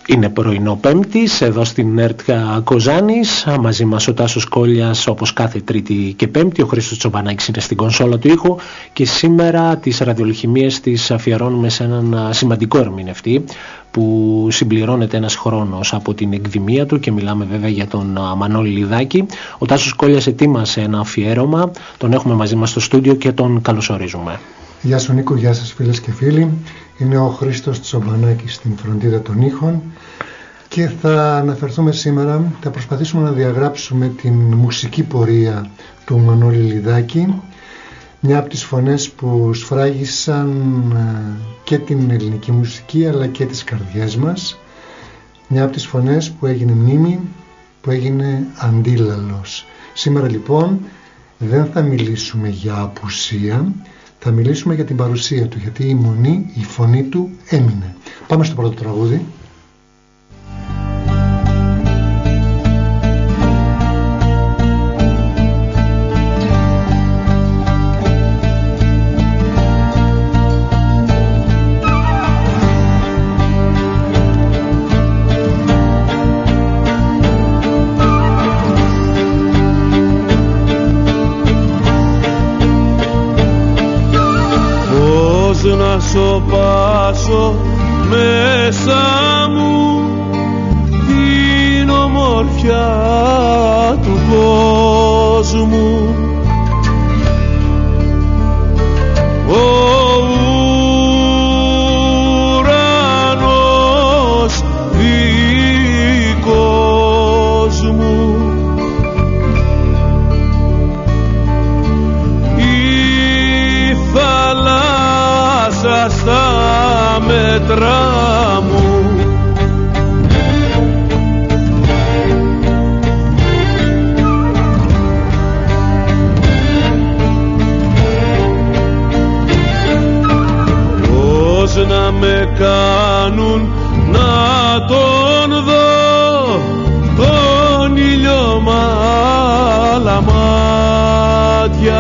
Είναι πρωινό Πέμπτης, εδώ στην ΕΡΤ Κοζάνης. Μαζί μας ο Τάσος Κόλλιας, όπως κάθε Τρίτη και Πέμπτη. Ο Χρήστος Τσομπανάκης είναι στην κονσόλα του ήχου. Και σήμερα τις ραδιολιχημίες τις αφιερώνουμε σε έναν σημαντικό ερμηνευτή που συμπληρώνεται ένας χρόνος από την εκδημία του, και μιλάμε βέβαια για τον Μανώλη Λιδάκη. Ο Τάσος Κόλλιας ετοίμασε ένα αφιέρωμα, τον έχουμε μαζί μας στο στούντιο και τον καλωσορίζουμε. Γεια σου Νίκο, γεια σας φίλες και φίλοι. Είναι ο Χρήστος Τσομπανάκης στην φροντίδα των ήχων και θα αναφερθούμε σήμερα, θα προσπαθήσουμε να διαγράψουμε την μουσική πορεία του Μανώλη Λιδάκη, μια από τις φωνές που σφράγισαν και την ελληνική μουσική αλλά και τις καρδιές μας, μια από τις φωνές που έγινε μνήμη, που έγινε αντίλαλος. Σήμερα λοιπόν δεν θα μιλήσουμε για απουσία, θα μιλήσουμε για την παρουσία του, γιατί η φωνή του έμεινε. Πάμε στο πρώτο τραγούδι. Να σωπάσω μέσα μου την ομορφιά του κόσμου. Ο ουρανός δικός μου, η θάλασσα στα μέτρα μου, πώς να με κάνουν να τον δω τον ήλιο μ' άλλα μάτια,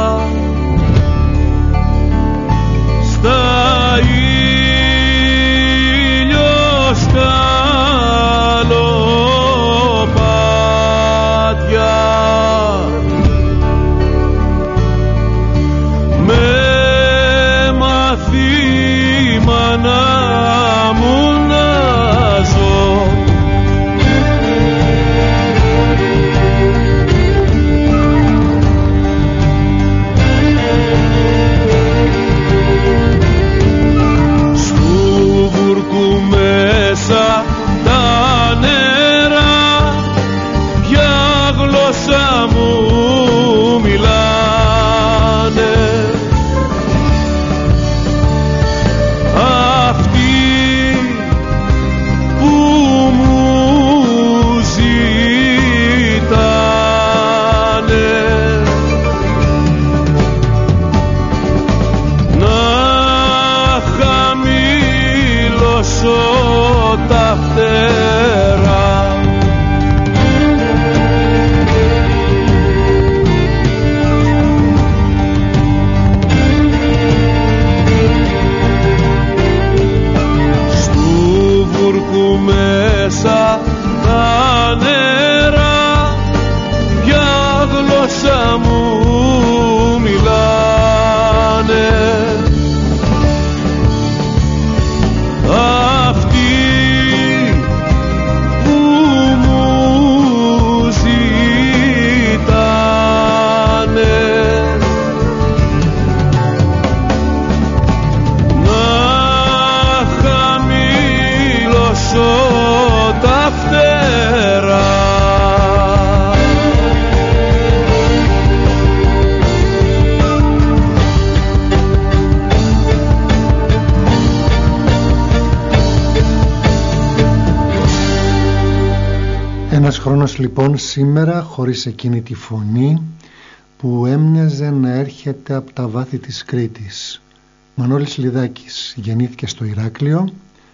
χρόνος λοιπόν σήμερα χωρίς εκείνη τη φωνή που έμοιαζε να έρχεται από τα βάθη της Κρήτης. Μανώλης Λιδάκης γεννήθηκε στο Ηράκλειο.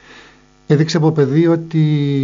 Έδειξε από παιδί ότι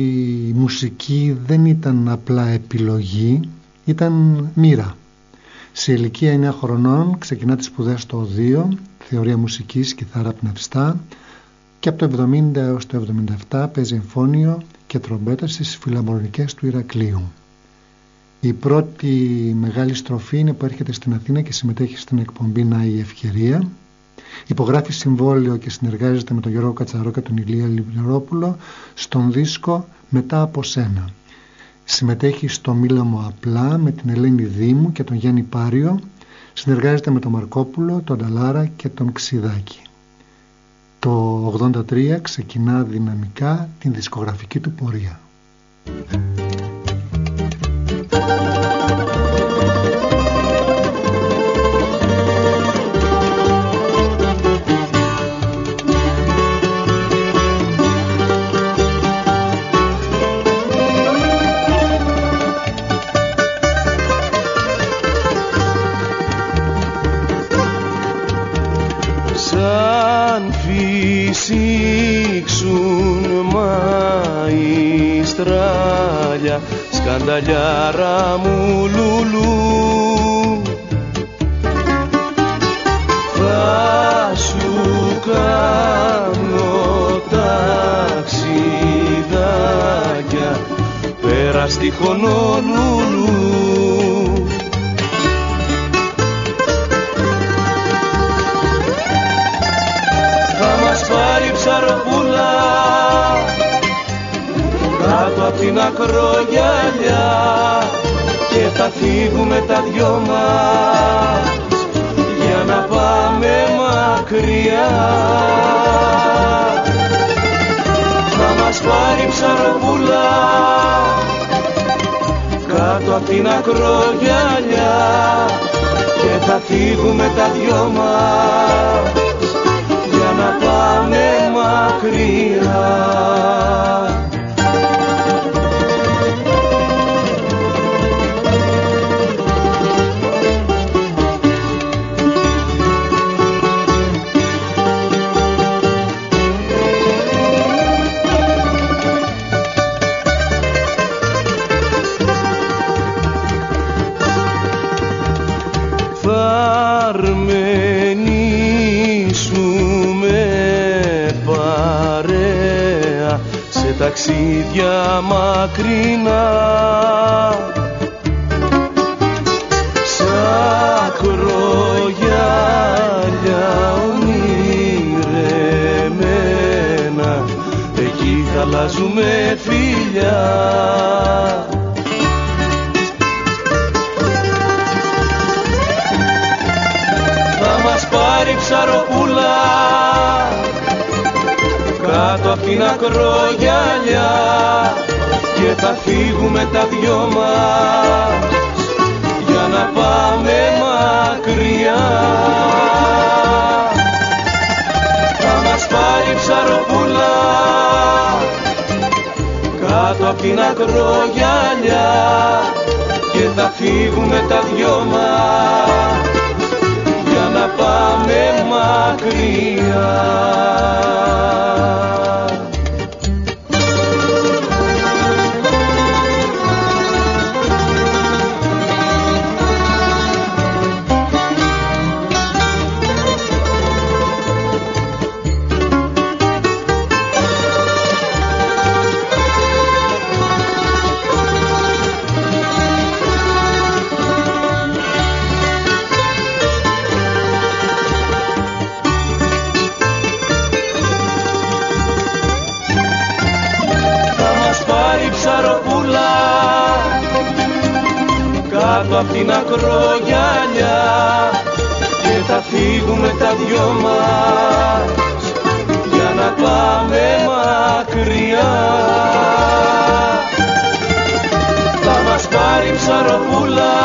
η μουσική δεν ήταν απλά επιλογή, ήταν μοίρα. Σε ηλικία 9 χρονών ξεκινά τις σπουδές στο Οδείο, θεωρία μουσικής, κιθάρα πνευστά, και από το 70 έως το 77 παίζει εμφώνιο και τρομπέτα στις φιλαρμονικές του Ηρακλείου. Η πρώτη μεγάλη στροφή είναι που έρχεται στην Αθήνα και συμμετέχει στην εκπομπή «Να η ευκαιρία». Υπογράφει συμβόλαιο και συνεργάζεται με τον Γιώργο Κατσαρό και τον Ηλία Λιβερόπουλο στον δίσκο «Μετά από σένα». Συμμετέχει στο «Μίλα μου απλά» με την Ελένη Δήμου και τον Γιάννη Πάριο. Συνεργάζεται με τον Μαρκόπουλο, τον Νταλάρα και τον Ξιδάκη. Το 83 ξεκινά δυναμικά την δισκογραφική του πορεία. Σήξουν μαϊστράλια, σκανταλιάρα μου λουλού, θα σου κάνω ταξιδάκια πέρα στη Χονολουλού. Ψαροπούλα κάτω απ' την ακρογιαλιά και θα φύγουμε τα δυο μας για να πάμε μακριά. Θα μας πάρει ψαροπούλα κάτω απ' την ακρογιαλιά και θα φύγουμε τα δυο μας να πάμε μακριά. Ταξίδια μακρινά σαν κρογιάλια ονειρεμένα, εκεί θα αλλάζουμε φιλιά. Θα μας πάρει ψαροπούλα κάτω απ' την ακρογιαλιά και θα φύγουμε τα δυο μας για να πάμε μακριά. Θα μας πάρει ψαροπούλα κάτω απ' την ακρογιαλιά και θα φύγουμε τα δυο μας για να πάμε μακριά. Κάτω απ' την ακρογιαλιά και θα φύγουμε τα δυο μας για να πάμε μακριά. Θα μας πάρει ψαροπούλα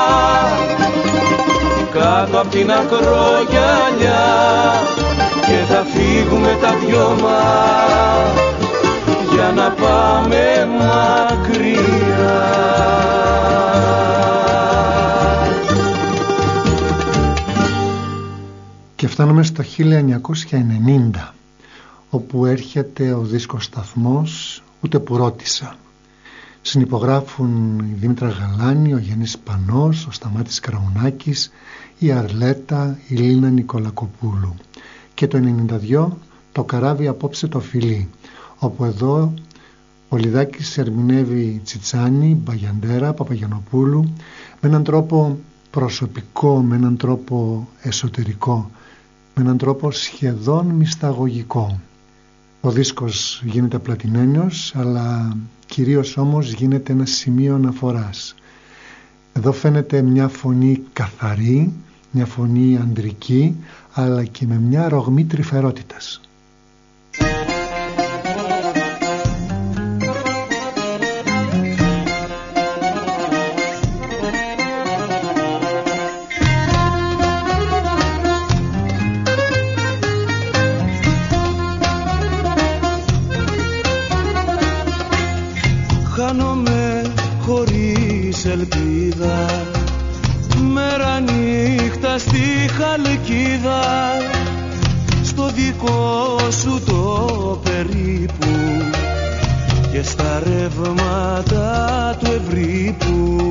κάτω απ' την ακρογιαλιά και θα φύγουμε τα δυο μας για να πάμε μακριά. Και φτάνουμε στο 1990, όπου έρχεται ο δίσκος Σταθμός, ούτε που ρώτησα. Συνυπογράφουν η Δήμητρα Γαλάνη, ο Γιάννης Πανός, ο Σταμάτης Κραουνάκης, η Αρλέτα, η Λίνα Νικολακοπούλου. Και το 92 «Το καράβι απόψε το φιλί», όπου εδώ ο Λιδάκης ερμηνεύει Τσιτσάνη, Μπαγιαντέρα, Παπαγιανοπούλου με έναν τρόπο προσωπικό, με έναν τρόπο εσωτερικό, με έναν τρόπο σχεδόν μυσταγωγικό. Ο δίσκος γίνεται πλατινένιος, αλλά κυρίως όμως γίνεται ένα σημείο αναφοράς. Εδώ φαίνεται μια φωνή καθαρή, μια φωνή ανδρική, αλλά και με μια ρογμή τρυφερότητας. Χάνομαι χωρίς ελπίδα, μέρα νύχτα στη χαλκίδα, στο δικό σου το περίπου και στα ρεύματα του ευρύπου.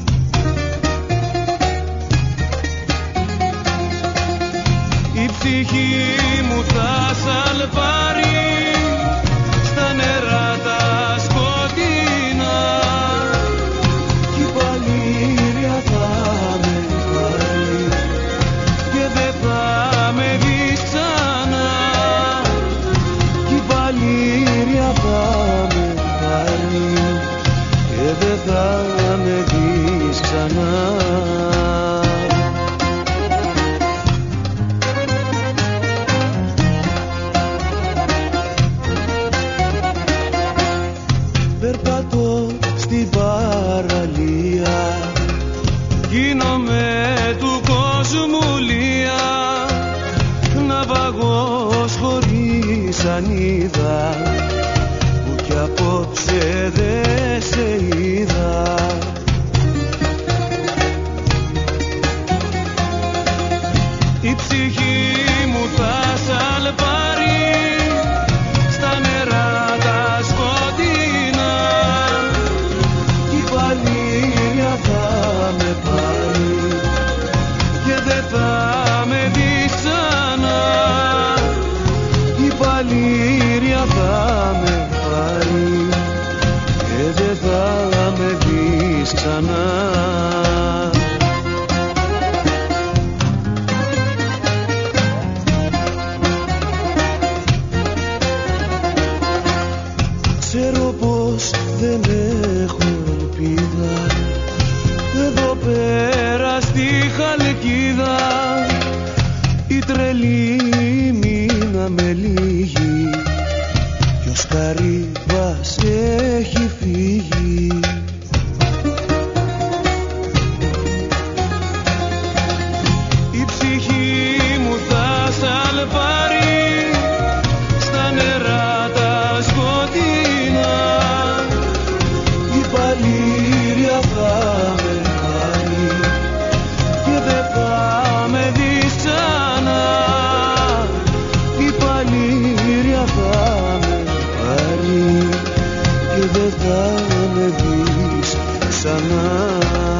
Η ψυχή μου θα σαλπάρει στα νερά τα σκοτεινά κι η παλήρια θα με πάρει και δεν θα με δεις ξανά, κι η παλήρια θα με πάρει και δεν θα με δεις ξανά. Περπατώ στην παραλία, γίνομαι του κόσμου λία, ναυαγός χωρίς ανίδα, που κι απόψε δε σε είδα. Η ψυχή μου θα σαλπάρει στα νερά τα σκοτεινά, κι η παλήρια θα με πάρει και δεν θα με δεις ξανά, η παλήρια θα με πάρει και δεν θα με δεις ξανά. Ξέρω πως δεν έχω ελπίδα εδώ πέρα στη χαλκίδα, η τρελή μήνα με λίγη κι ο Σκαρίβας έχει φύγει. Η ψυχή μου θα σαλπάρει στα νερά τα σκοτεινά, η παλήρια θα με πάρει και δεν θα με δεις ξανά, η παλήρια θα με πάρει και δεν θα με δεις ξανά.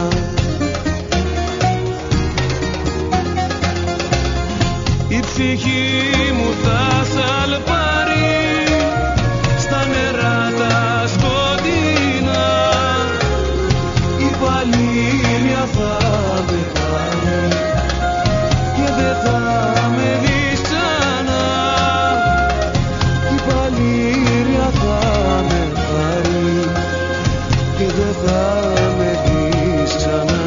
Η ψυχή μου θα σαλπάρει στα νερά τα σκοτεινά, η παλήρια θα με πάρει και δεν θα με δεις ξανά, η παλήρια θα με πάρει και δεν θα με δεις ξανά.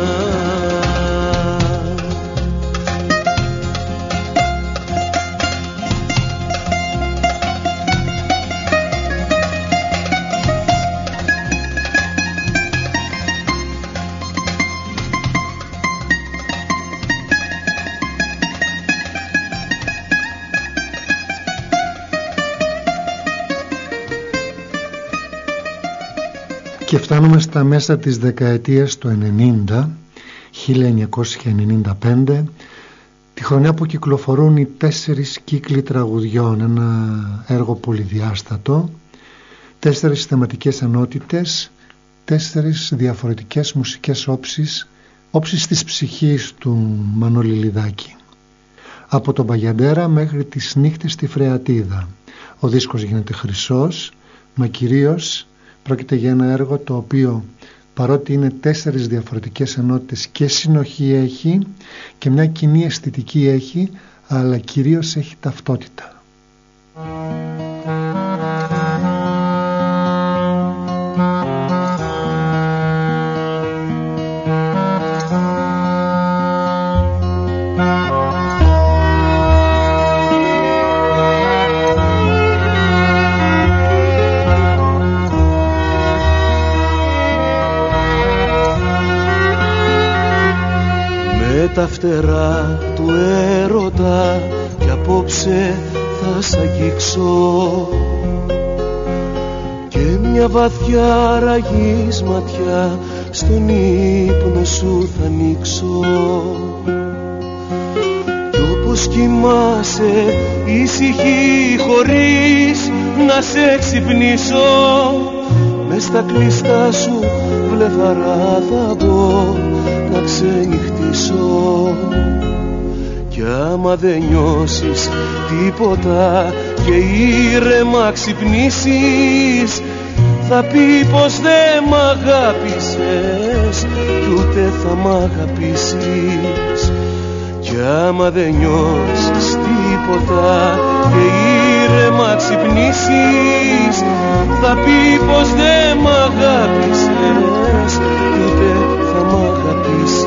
Και φτάνουμε στα μέσα της δεκαετίας του 90, 1995, τη χρονιά που κυκλοφορούν οι 4 κύκλοι τραγουδιών, ένα έργο πολυδιάστατο, 4 θεματικές ενότητες, 4 διαφορετικές μουσικές όψεις της ψυχής του Μανώλη Λιδάκη. από τον Παγιαντέρα μέχρι τις νύχτες στη Φρεατίδα. Ο δίσκος γίνεται χρυσός, μα κυρίως πρόκειται για ένα έργο το οποίο, παρότι είναι 4 διαφορετικές ενότητες και συνοχή έχει και μια κοινή αισθητική έχει, αλλά κυρίως έχει ταυτότητα. Τα φτερά του έρωτα κι απόψε θα σ' αγγίξω και μια βαθιά ραγής ματιά στον ύπνο σου θα ανοίξω κι όπως κοιμάσαι ήσυχη χωρίς να σε ξυπνήσω μες στα κλειστά σου βλεφαρά θα μπω να ξενυχτήσω κι άμα δεν νιώσεις τίποτα και ήρεμα ξυπνήσεις θα πει πως δεν μ' αγάπησες κι ούτε θα μ' αγαπήσεις κι άμα δεν νιώσεις τίποτα και ήρεμα ξυπνήσεις θα πει πως δεν μ' αγάπησες κι ούτε θα μ' αγαπήσεις.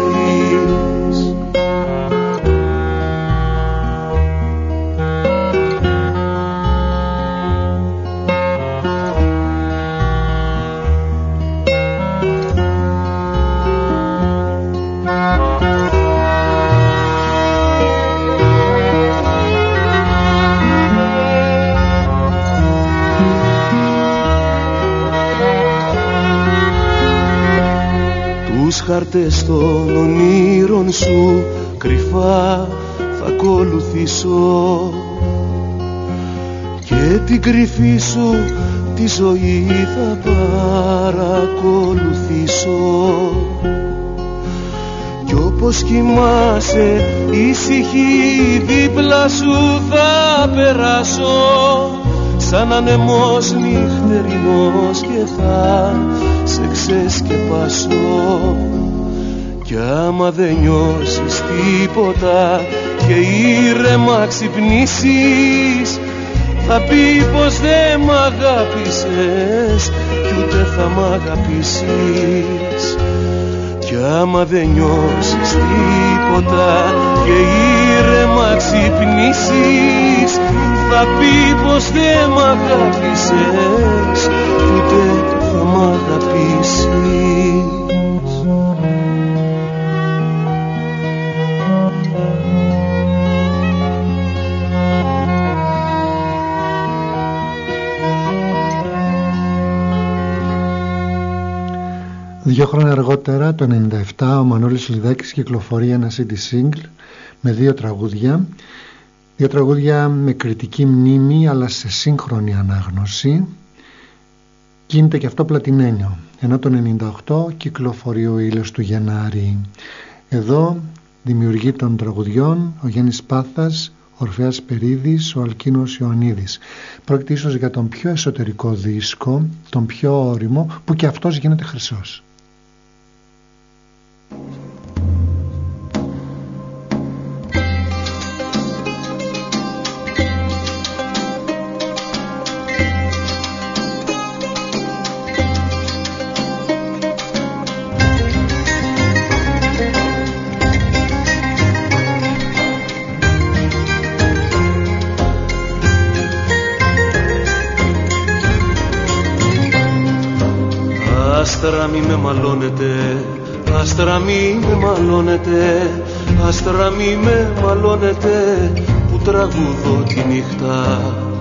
Χάρτες των ονείρων σου κρυφά θα ακολουθήσω και την κρυφή σου τη ζωή θα παρακολουθήσω κι όπως κοιμάσαι ήσυχη δίπλα σου θα περάσω σαν ανεμός νυχτερινός και θα σε ξεσκεπάσω κι άμα δεν νιώσεις τίποτα και ήρεμα ξυπνήσεις θα πει πως δεν μ' αγάπησες κι ούτε θα μ' αγαπήσεις κι άμα δεν νιώσεις τίποτα και ήρεμα ξυπνήσεις θα πει πως δεν μ' αγάπησες κι ούτε θα μ' αγαπήσεις. Δύο χρόνια αργότερα, το 1997, ο Μανώλης Λιδάκης κυκλοφορεί ένα CD single με 2 τραγούδια. 2 τραγούδια με κριτική μνήμη αλλά σε σύγχρονη ανάγνωση. Γίνεται και αυτό πλατινένιο. Ενώ το 1998 κυκλοφορεί ο ήλιος του Γενάρη. Εδώ δημιουργεί των τραγουδιών ο Γιάννης Πάθας, ο Ορφέας Περίδης, ο Αλκίνος Ιωαννίδης. Πρόκειται ίσως για τον πιο εσωτερικό δίσκο, τον πιο όριμο, που και αυτός γίνεται χρυσός. Άστρα μη με μαλώνετε, άστρα μη με μαλώνετε, άστρα μη με μαλώνετε που τραγουδώ τη νύχτα.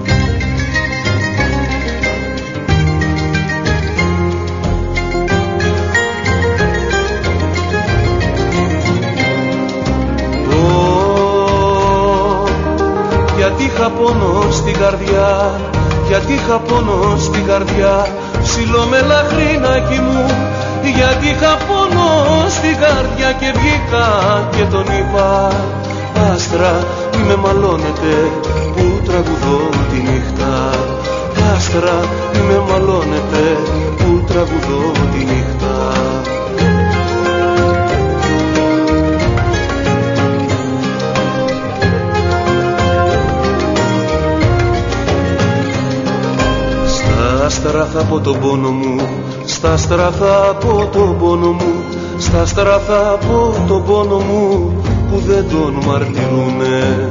Γιατί είχα πόνο στην καρδιά, γιατί είχα πόνο στην καρδιά, ψηλό με λαχρινάκι μου, γιατί είχα πόνο στην καρδιά και βγήκα και τον είπα άστρα μη με μαλώνετε που τραγουδώ τη νύχτα. Άστρα μη με μαλώνετε που τραγουδώ τη νύχτα. Στα άστρα θα πω τον πόνο μου, στα άστρα θα πω τον πόνο μου, στα άστρα θα πω τον πόνο μου που δεν τον μαρτυρούνε.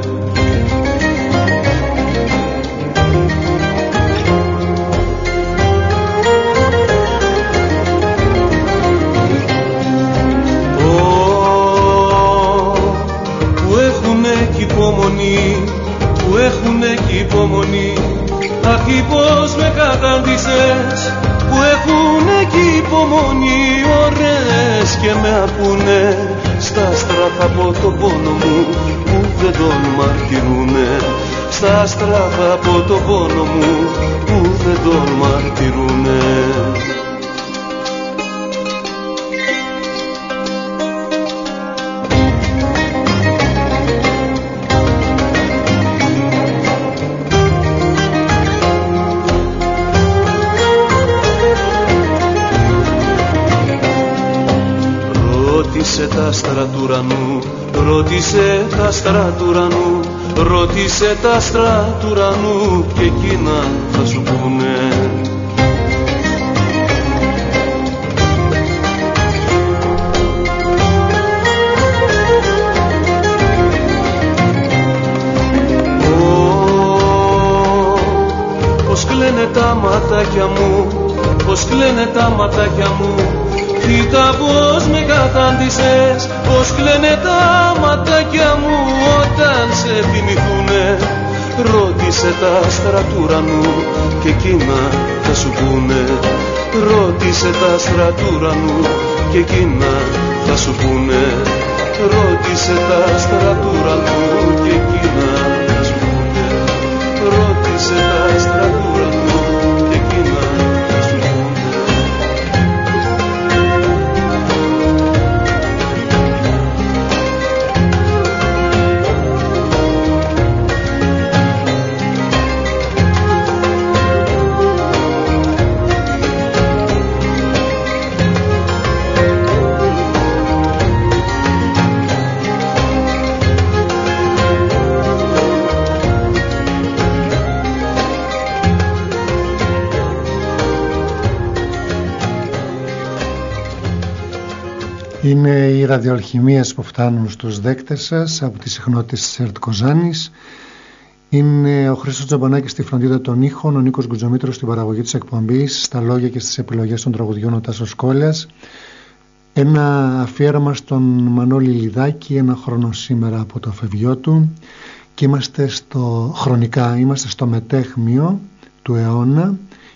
Που έχουνε κι υπομονή, που έχουνε κι υπομονή. Αχ, πώς με κατάντησες, που έχουνε κι υπομονή, ωραίες και με ακούνε. Στα άστρα θα πω τον πόνο μου που δεν τον μαρτυρούνε. Στα άστρα θα πω τον πόνο μου που δεν τον μαρτυρούνε. Ρώτησε τα άστρα του ουρανού, ρώτησε τα άστρα του ουρανού, ρώτησε τα άστρα του ουρανού και εκείνα θα σου πούνε. Πως κλαίνε τα ματάκια μου, πως κλαίνε τα ματάκια μου. Κοίτα πως με κατάντησες, πως κλαίνε τα ματάκια μου όταν σε θυμηθούνε. Ρώτησε τα άστρα του ουρανού και εκείνα θα σου πούνε. Ρώτησε τα άστρα του ουρανού και εκείνα θα σου πούνε. Ρώτησε τα άστρα του ουρανού και εκείνα θα σου πούνε. Ρώτησε τα άστρα του ουρανού και εκείνα θα σου πούνε. Είναι οι ραδιοαλχημίες που φτάνουν στους δέκτες σας από τις συχνότητες της ΕΡΤ Κοζάνης. Είναι ο Χρήστος Τζομπανάκης στη φροντίδα των ήχων, ο Νίκος Γκουτζομήτρος στην παραγωγή της εκπομπής, στα λόγια και στις επιλογές των τραγουδιών ο Τάσος Κόλλιας. Ένα αφιέρωμα στον Μανώλη Λιδάκη, ένα χρόνο σήμερα από το φευγιό του, και χρονικά είμαστε στο μετέχμιο του αιώνα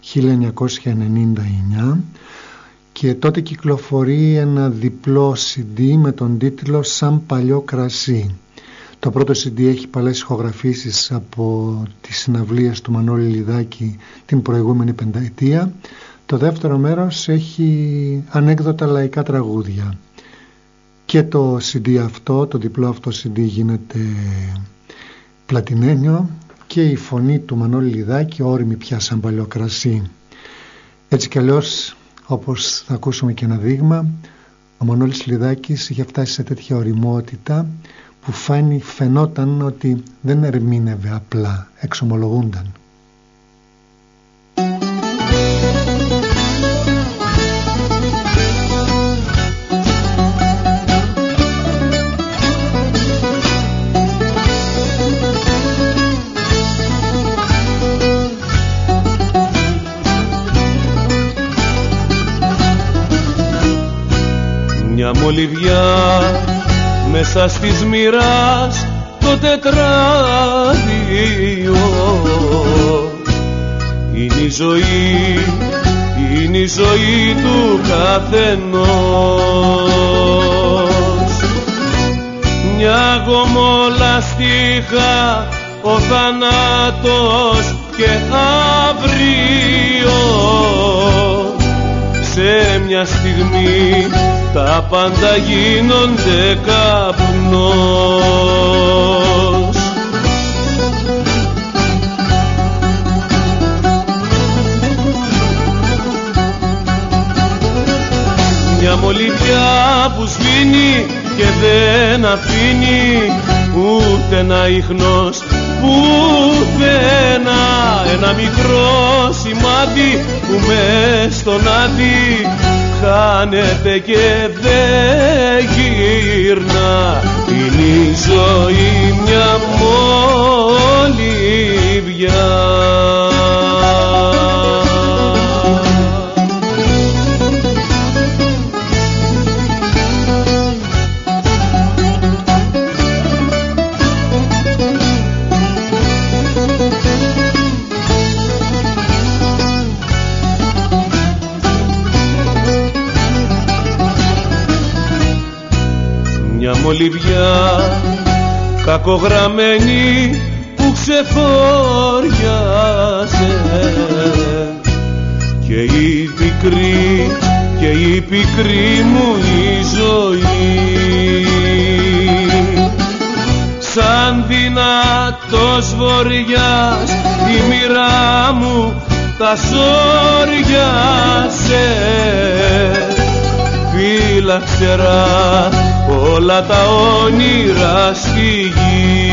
1999. Και τότε κυκλοφορεί ένα διπλό CD με τον τίτλο «Σαν παλιό κρασί». Το πρώτο CD έχει πολλές ηχογραφήσεις από τις συναυλίες του Μανώλη Λιδάκη την προηγούμενη πενταετία. Το δεύτερο μέρος έχει ανέκδοτα λαϊκά τραγούδια. Και το CD αυτό, το διπλό αυτό CD γίνεται πλατινένιο και η φωνή του Μανώλη Λιδάκη όριμη πια σαν παλιό κρασί. Έτσι κι αλλιώς, όπως θα ακούσουμε και ένα δείγμα, ο Μανώλης Λιδάκης είχε φτάσει σε τέτοια ωριμότητα που φαινόταν ότι δεν ερμήνευε απλά, εξομολογούνταν. Μια μολυβιά μέσα στις μοίρας το τετράδιο, είναι η ζωή, είναι η ζωή του καθενός. Μια γομολαστίχα ο θάνατος και αύριο σε μια στιγμή τα τα πάντα γίνονται καπνός. Μια μολυβιά που σβήνει και δεν αφήνει ούτε ένα ίχνος πουθενά. Ένα μικρό σημάδι που μες στον άδει χάνεται και δεν γυρνά. Είναι η ζωή μια μολυβιά. Μολυβιά κακογραμμένη που ξεφοριάσε και η πικρή μου η ζωή σαν δυνατός βοριάς η μοίρα μου τα σόριασε. Φύλαξερα όλα τα όνειρα στη γη.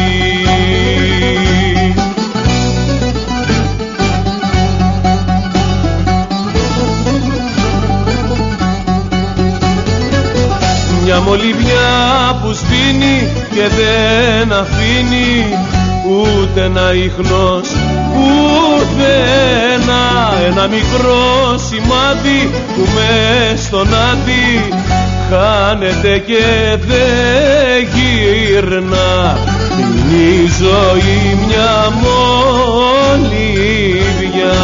Μια μολυβιά που σβήνει και δεν αφήνει ούτε ένα ίχνος πουθενά. Ένα μικρό σημάδι που μες στον άδει χάνεται και δεν γυρνά. Είναι η ζωή μια μολυβιά.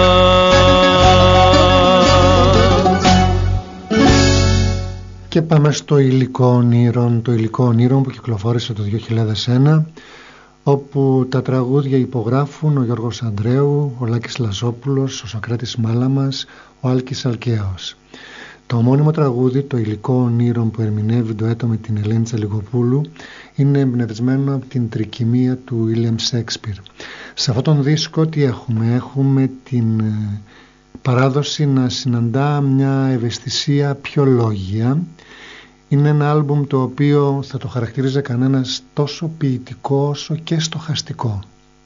Και πάμε στο υλικό όνειρον, το υλικό όνειρον που κυκλοφόρησε το 2001, όπου τα τραγούδια υπογράφουν ο Γιώργος Ανδρέου, ο Λάκης Λαζόπουλος, ο Σοκράτης Μάλαμας, ο Άλκης Αλκαίος. Το ομώνυμο τραγούδι, το υλικό ονείρων που ερμηνεύει ντουέτο με την Ελένη Τσαλιγοπούλου, είναι εμπνευσμένο από την τρικυμία του Βίλιαμ Σέξπιρ. Σε αυτόν τον δίσκο τι έχουμε? Έχουμε την παράδοση να συναντά μια ευαισθησία πιο λόγια. Είναι ένα άλμπουμ το οποίο θα το χαρακτηρίζει κανένας τόσο ποιητικό όσο και στοχαστικό.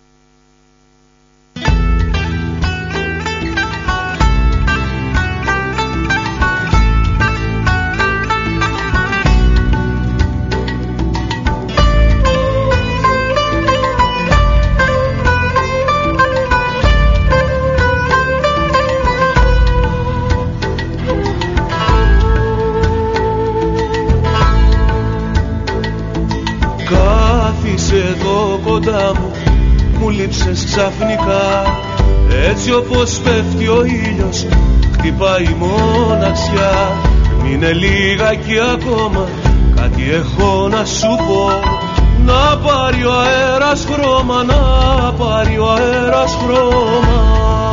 Μου λείψες ξαφνικά, έτσι όπως πέφτει ο ήλιος, χτυπάει η μοναξιά. Μείνε λίγακι ακόμα, κάτι έχω να σου πω. Να πάρει ο αέρας χρώμα, να πάρει ο αέρας χρώμα.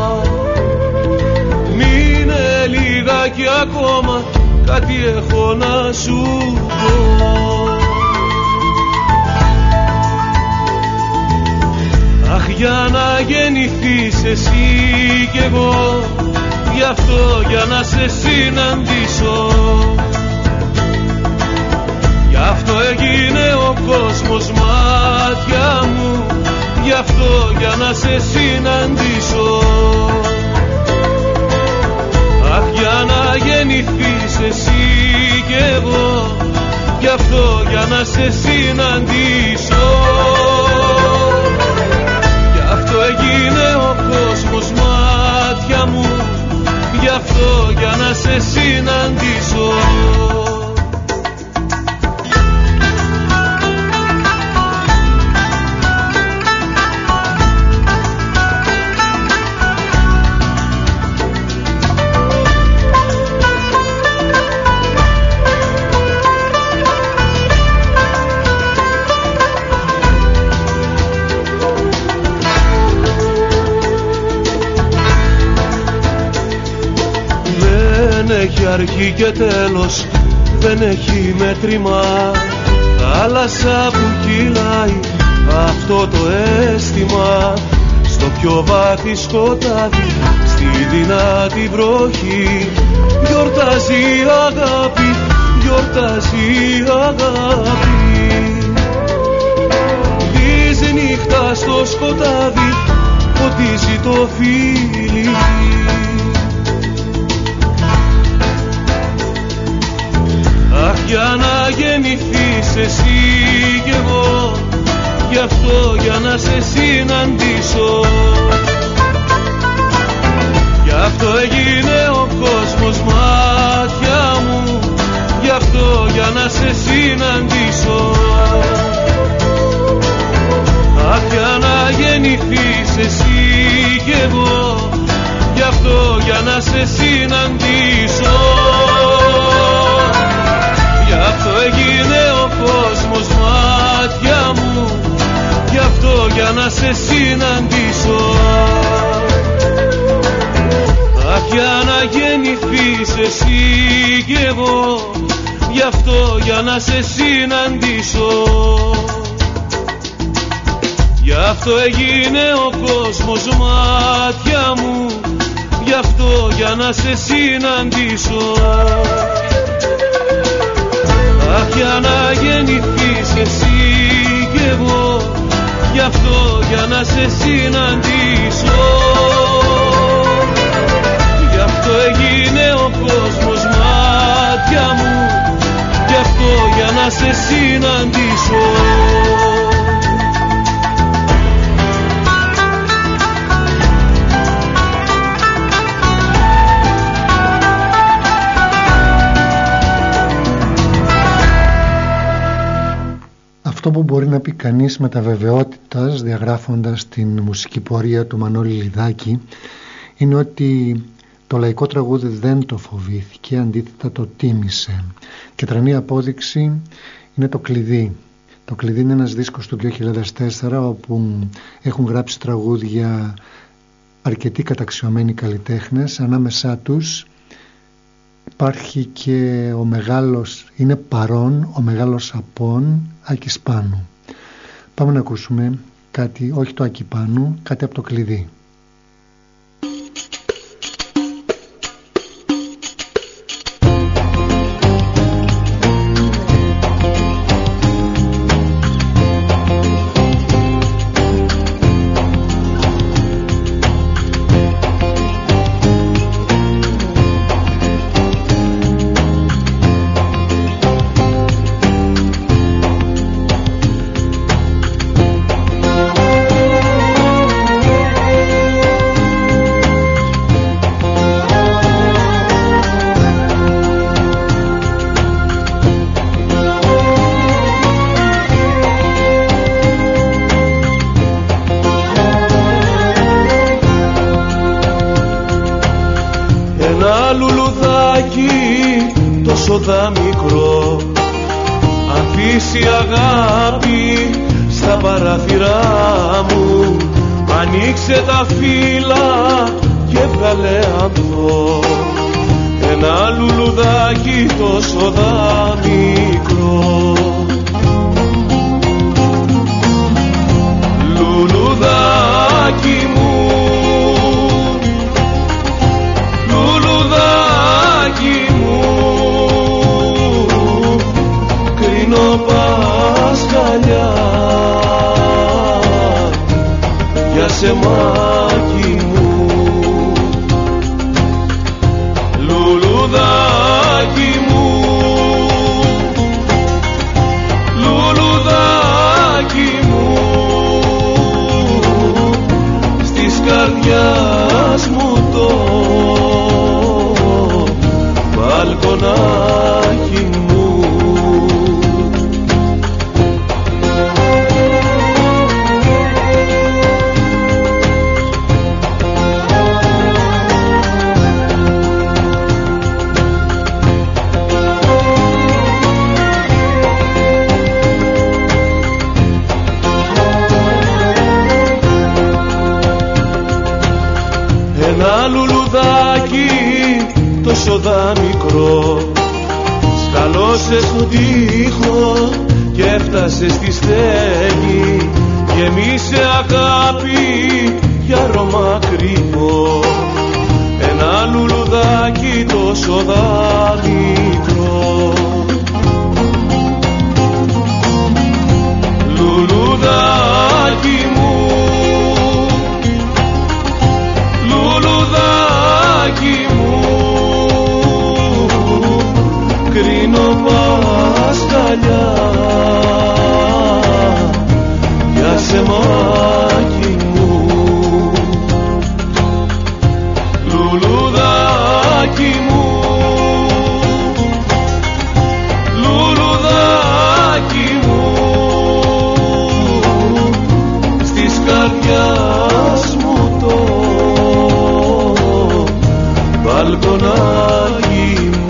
Μείνε λίγακι ακόμα, κάτι έχω να σου πω. Αχ, για να γεννηθείς εσύ κι εγώ, γι' αυτό για να σε συναντήσω, γι' αυτό έγινε ο κόσμος μάτια μου, γι' αυτό για να σε συναντήσω. Αχ, για να γεννηθείς εσύ κι εγώ, γι' αυτό για να σε συναντήσω. Αυτό έγινε ο κόσμος μάτια μου, γι' αυτό για να σε συναντήσω. Έχει αρχή και τέλος, δεν έχει μέτρημα. Θάλασσα που κυλάει αυτό το αίσθημα, στο πιο βάθη σκοτάδι, στη δυνατή βροχή, γιορτάζει η αγάπη, γιορτάζει η αγάπη. Δεις νύχτα στο σκοτάδι, φωτίζει το φίλι. Αχ, για να γεννηθείς εσύ κι εγώ, γι' αυτό για να σε συναντήσω, γι' αυτό έγινε ο κόσμος μάτια μου, γι' αυτό για να σε συναντήσω. Αχ, για να γεννηθείς εσύ κι εγώ, γι' αυτό για να σε συναντήσω. Γι' αυτό έγινε ο κόσμος μάτια μου, γι' αυτό για να σε συναντήσω. Αχ, για να γεννηθείς εσύ κι εγώ, γι' αυτό για να σε συναντήσω. Γι' αυτό έγινε ο κόσμος μάτια μου, γι' αυτό για να σε συναντήσω. Αχ, για να γεννηθείς εσύ κι εγώ, γι' αυτό για να σε συναντήσω. Γι' αυτό έγινε ο κόσμος μάτια μου, γι' αυτό για να σε συναντήσω. Αυτό που μπορεί να πει κανείς με τα βεβαιότητας, διαγράφοντας την μουσική πορεία του Μανώλη Λιδάκη, είναι ότι το λαϊκό τραγούδι δεν το φοβήθηκε, αντίθετα το τίμησε. Και τρανή απόδειξη είναι το κλειδί. Το κλειδί είναι ένας δίσκος του 2004 όπου έχουν γράψει τραγούδια αρκετοί καταξιωμένοι καλλιτέχνες. Ανάμεσά τους υπάρχει και ο μεγάλος, είναι παρόν ο μεγάλος Απών, Άκης Πάνου. Πάμε να ακούσουμε κάτι, όχι το Άκη Πάνου, κάτι από το κλειδί. Σοδά μικρό, αφήσει αγάπη στα παράθυρά μου, ανοίξε τα φύλλα και βγάλε ανθό. Ένα λουλουδάκι το σοδά μικρό, λουλουδάκι μου, λουλουδάκι μου, Πασχαλιά για σε μάκι μου, λουλουδάκι μου, λουλουδάκι μου, στις καρδιάς μου το μπαλκονάκι μου. Ένα λουλουδάκι το σοδά μικρό, σκαλό Σηκώσες τον τοίχο και έφτασες στη στέγη. Γεμίσε αγάπη για αρώμα κρύβω, ένα λουλουδάκι τόσο δάκρυο. Λουλουδάκι μου, λουλουδάκι μου, κρίνω πασκαλιά για σεμάκι μου. Λουλουδάκι μου, λουλουδάκι μου, στις καρδιάς μου το μπαλκονάκι μου.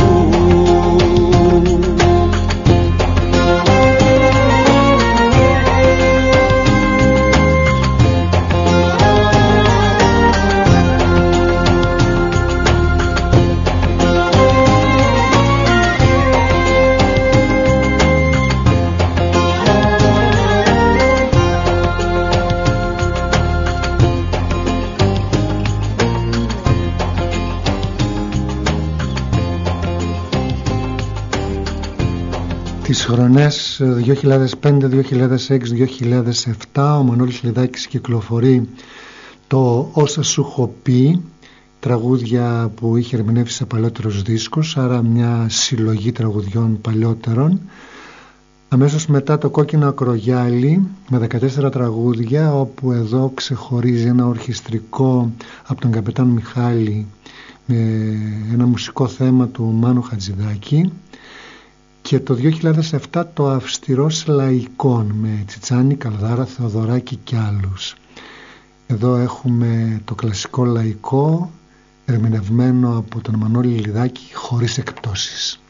Τις χρονές 2005, 2006, 2007 ο Μανώλης Λιδάκης κυκλοφορεί το «Όσα σου έχω πει», τραγούδια που είχε ερμηνεύσει σε παλιότερους δίσκους, άρα μια συλλογή τραγουδιών παλιότερων. Αμέσως μετά το «Κόκκινο Ακρογιάλι» με 14 τραγούδια, όπου εδώ ξεχωρίζει ένα ορχιστρικό από τον Καπετάν Μιχάλη με ένα μουσικό θέμα του Μάνου Χατζηδάκη. Και το 2007 το «Αυστηρός Λαϊκών» με Τσιτσάνη, Καλδάρα, Θεοδωράκη και άλλους. Εδώ έχουμε το κλασικό λαϊκό ερμηνευμένο από τον Μανώλη Λιδάκη χωρίς εκπτώσεις.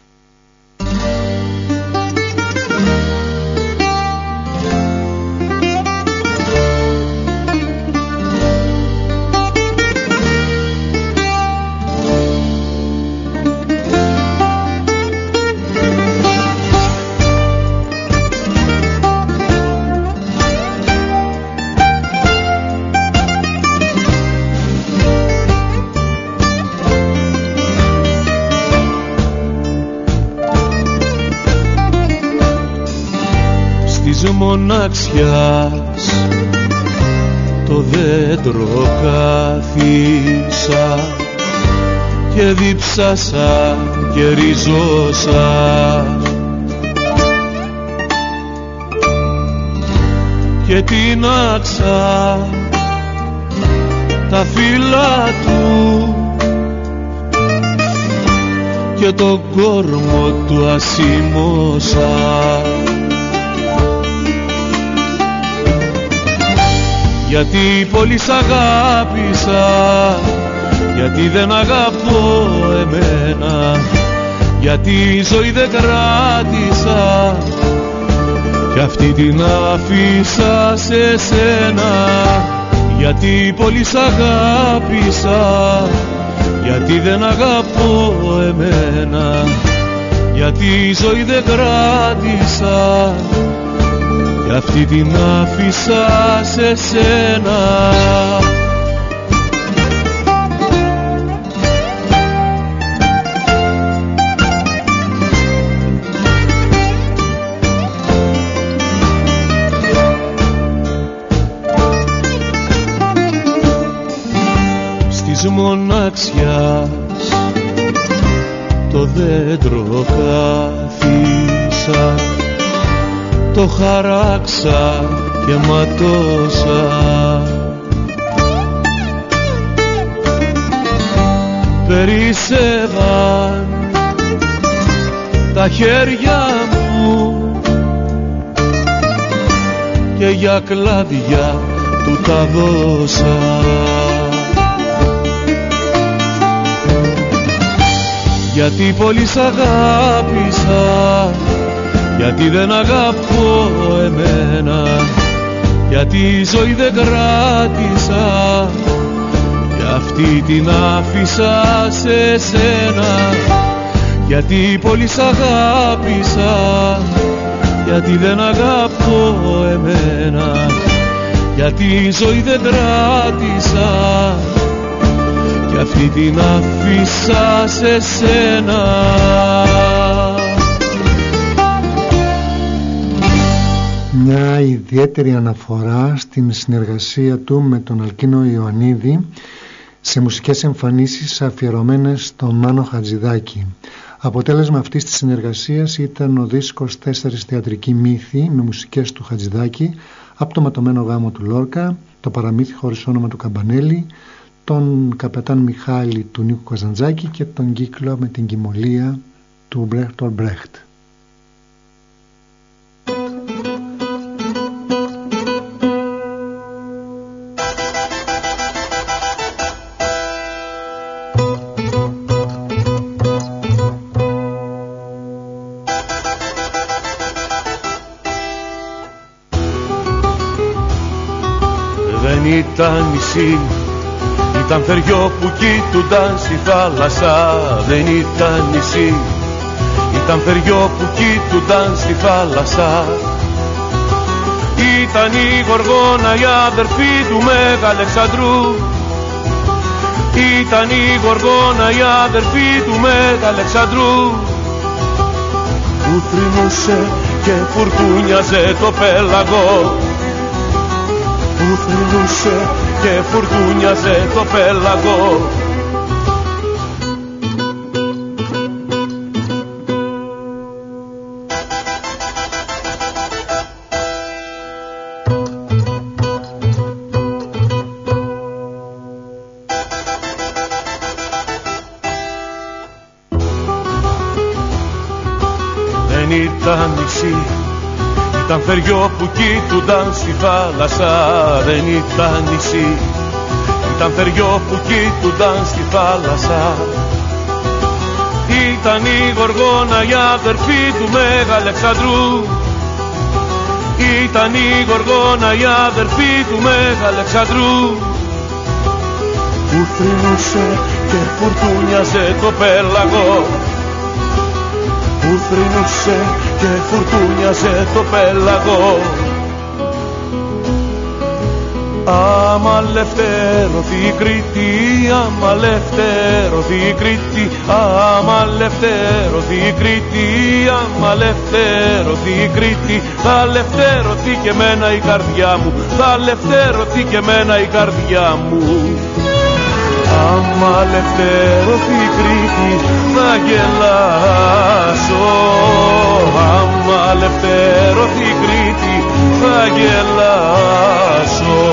Μοναξιάς το δέντρο κάθισα και διψάσα και ριζώσα, και τίναξα τα φύλλα του και τον κόρμο του ασήμωσα. Γιατί πολύ σ' αγάπησα, γιατί δεν αγαπώ εμένα, γιατί η ζωή δεν κράτησα κι αυτή την άφησα σε σένα. Γιατί πολύ σ' αγάπησα, γιατί δεν αγαπώ εμένα, γιατί η ζωή δεν κράτησα κι αυτή την άφησα σε σένα. Στις μοναξιάς το δέντρο κάθισα, το χαράξα και ματώσα, περίσσευαν τα χέρια μου και για κλάδια του τα δώσα. Γιατί πολύ σ' αγάπησα, γιατί δεν αγαπώ εμένα, γιατί η ζωή δεν κράτησα κι αυτή την άφησα σε σένα. γιατί πολύ σ' αγάπησα, γιατί δεν αγαπώ εμένα, γιατί η ζωή δεν κράτησα κι αυτή την αφήσα σε σένα. Μια ιδιαίτερη αναφορά στην συνεργασία του με τον Αλκίνο Ιωαννίδη σε μουσικές εμφανίσεις αφιερωμένες στον Μάνο Χατζηδάκη. Αποτέλεσμα αυτής της συνεργασίας ήταν ο δίσκος 4 θεατρικοί μύθοι με μουσικές του Χατζηδάκη, από το ματωμένο γάμο του Λόρκα, το παραμύθι χωρίς όνομα του Καμπανέλη, τον Καπετάν Μιχάλη του Νίκου Καζαντζάκη και τον κύκλο με την κυμολία του Μπρέχτολ Μπρέχτ. Ήταν νησί, ήταν θεριό που κοίτουνταν στη θάλασσα. Δεν ήταν νησί, ήταν θεριό που κοίτουνταν στη θάλασσα. Ήταν η Γοργόνα η αδερφή του Μέγα Αλεξανδρού. Ήταν η Γοργόνα η αδερφή του Μέγα Αλεξανδρού, που θρηνούσε και φουρτούνιαζε το πέλαγο, που θρηνούσε και φουρτούνιαζε το πέλαγο. Δεν ήταν νησί, ήταν θεριό που κοίτουνταν στη θάλασσα. Δεν ήταν νησί, ήταν θεριό που κοίτουνταν στη θάλασσα. Ήταν η Γοργόνα η αδερφή του Μέγα Αλεξανδρού. Ήταν η Γοργόνα η αδερφή του Μέγα Αλεξανδρού, που θρηνούσε και φουρτούνιαζε το πέλαγο, που θρηνούσε και φουρτούνιαζε το πέλαγο. Άμα ελευθέρωθη η Κρήτη, άμα ελευθέρωθη η Κρήτη, άμα ελευθέρωθη η Κρήτη, άμα ελευθέρωθη η Κρήτη, θα ελευθέρωθη και μένα η καρδιά μου, θα ελευθέρωθη και μένα η καρδιά μου. Άμα ελευθέρωθη η Κρήτη θα γελάσω, άμα ελευθέρωθη η Κρήτη θα γελάσω.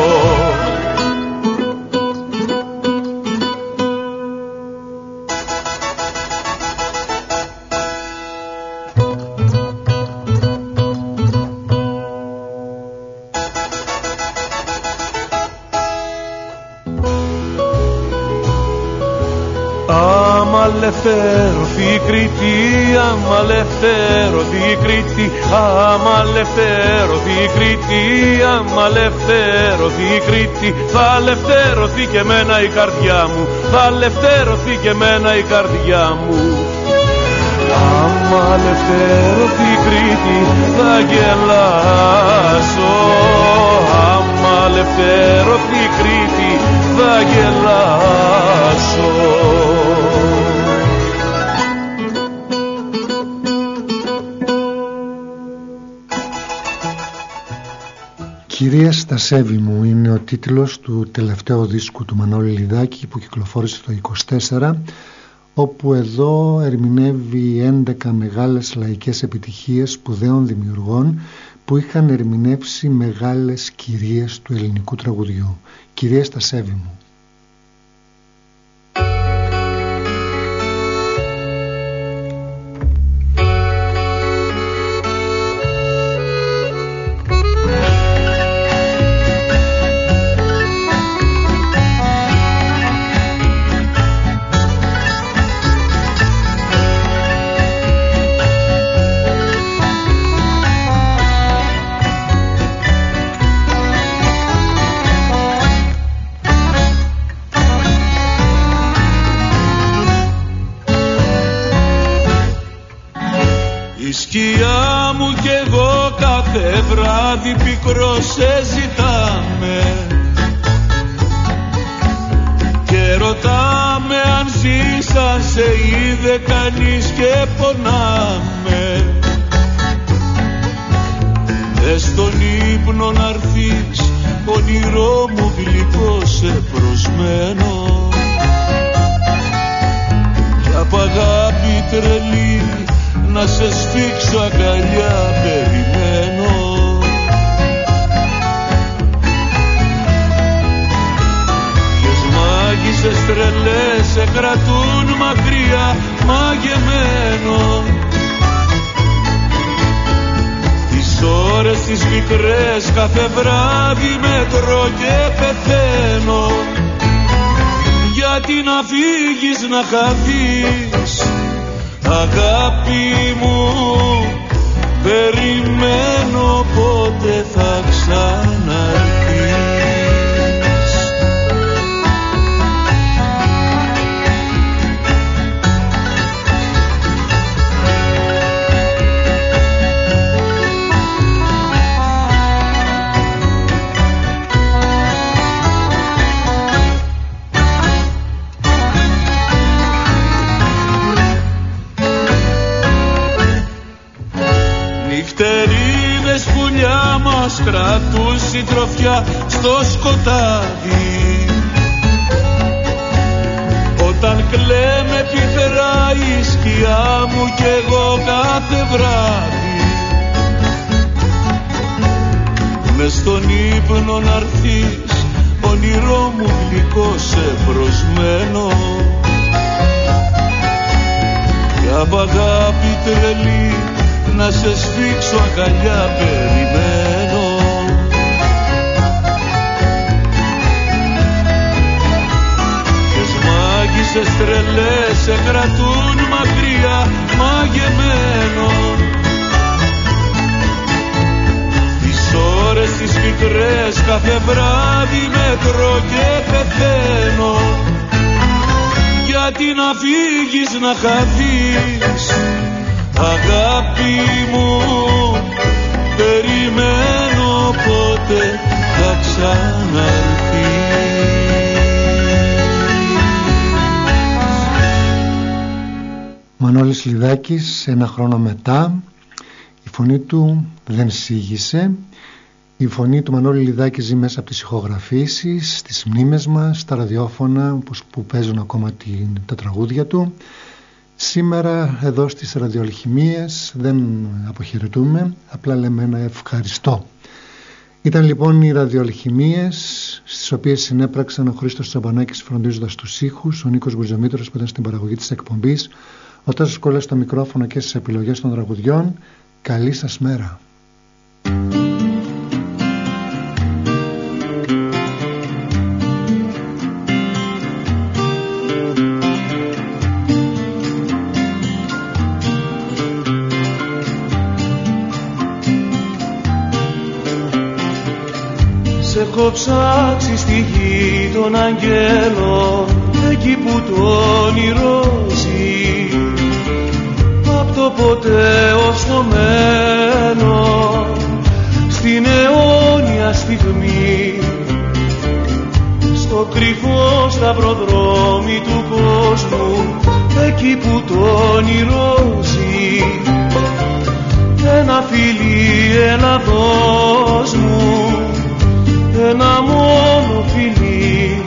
Ελευθέρωθη η Κρήτη, άμα ελευθέρωθη η Κρήτη, άμα ελευθέρωθη η Κρήτη, άμα ελευθέρωθη η Κρήτη, θα ελευθέρωθη και μένα η καρδιά μου, θα ελευθέρωθη και μένα η καρδιά μου. Άμα ελευθέρωθη η Κρήτη θα γελάσω, άμα ελευθέρωθη η Κρήτη θα γελάσω. «Κυρία Στασέβη μου» είναι ο τίτλος του τελευταίου δίσκου του Μανώλη Λιδάκη που κυκλοφόρησε το 24, όπου εδώ ερμηνεύει 11 μεγάλες λαϊκές επιτυχίες σπουδαίων δημιουργών που είχαν ερμηνεύσει μεγάλες κυρίες του ελληνικού τραγουδιού. «Κυρία Στασέβη μου». σκιά μου κι εγώ κάθε βράδυ πικρό σε ζητάμε και ρωτάμε αν ζήσα, σε είδε κανείς και πονάμε. Μες στον ύπνο να'ρθείς, όνειρό μου γλυκό σε προσμένο κι απ' αγάπη τρελή να σε σφίξω αγκαλιά περιμένω. Ποιες μάγισσες τρελές σε κρατούν μακριά μαγεμένο, τις ώρες τις μικρές κάθε βράδυ μετρώ και πεθαίνω. Γιατί να φύγεις να χαθείς αγάπη μου, περιμένω πότε θα ξαναρθείς. Νυχτερίδες πουλιά μας κρατούν συντροφιά στο σκοτάδι, όταν κλαίμε πικρά η σκιά μου κι εγώ κάθε βράδυ. Μες στον ύπνο να'ρθείς, όνειρό μου γλυκό σε προσμένο κι απ' αγάπη τρελή να σε σφίξω αγκαλιά περιμένω. Ποιες μάγισσες τρελές σε κρατούν μακριά μαγεμένο, τις ώρες τις μικρές κάθε βράδυ μετρώ και πεθαίνω. Γιατί να φύγεις να χαθείς αγάπη μου, περιμένω πότε θα ξαναρθείς. Μανώλης Λιδάκης, ένα χρόνο μετά, η φωνή του δεν σίγησε. Η φωνή του Μανώλη Λιδάκη ζει μέσα από τις ηχογραφήσεις, τις μνήμες μας, τα ραδιόφωνα που παίζουν ακόμα τα τραγούδια του. Σήμερα εδώ στις ραδιολχημίες δεν αποχαιρετούμε, απλά λέμε ένα ευχαριστώ. Ήταν λοιπόν οι ραδιολχημίες στις οποίες συνέπραξαν ο Χρήστος Τσομπανάκης φροντίζοντας τους ήχους, ο Νίκος Μπουζεμήτρος που ήταν στην παραγωγή της εκπομπής, ο Τάσος Κόλλας στο μικρόφωνο και στις επιλογές των τραγουδιών. Καλή σας μέρα. Έχω ψάξει στη γη των αγγέλων, εκεί που το όνειρο ζει, απ' το ποτέ ως το μέλλον, στην αιώνια στιγμή, στο κρυφό σταυροδρόμι του κόσμου, εκεί που το όνειρο ζει. Ένα φιλί, έλα δώσ' μου, ένα μόνο φιλί.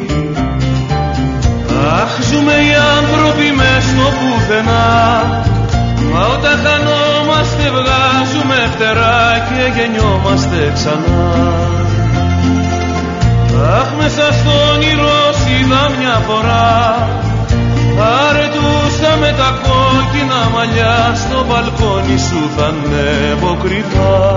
Αχ, ζούμε οι άνθρωποι μες στο πουθενά, μα όταν χανόμαστε βγάζουμε φτερά και γεννιόμαστε ξανά. Αχ, μέσα στο όνειρο είδα μια φορά αρετούσα με τα κόκκινα μαλλιά, στο μπαλκόνι σου θα ανέβω κρυφά.